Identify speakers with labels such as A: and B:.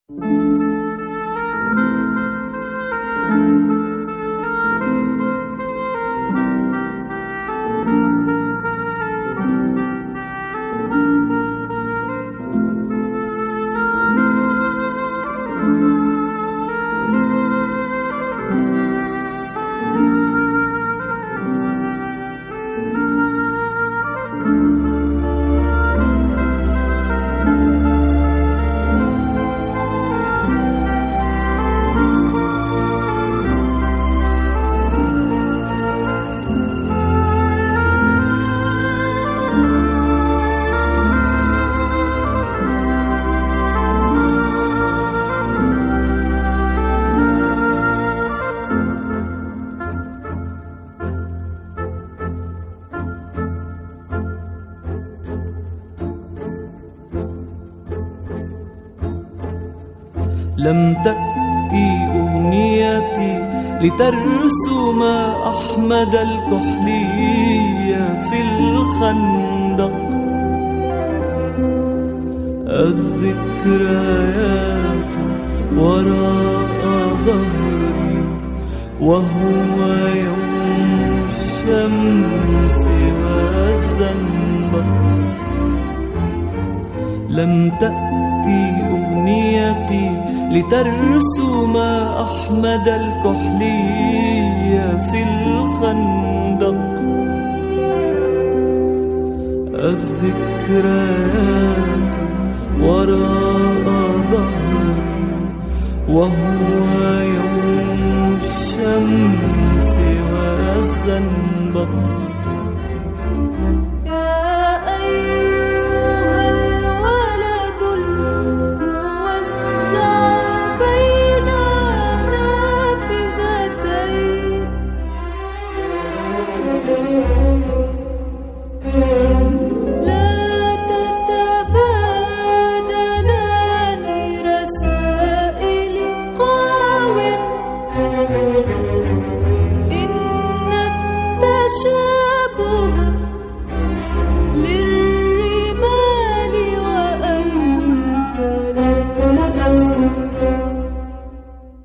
A: لم تأتي أمنيتي لترسم أحمد الكحلية في الخندق. الذكريات وراء ظهري وهو يوم الشمس والزنبق. لم تأتي أمنيتي لترسم أحمد الكحلية في الخندق. الذكريات وراء ظهري وهو يوم الشمس والزنبق.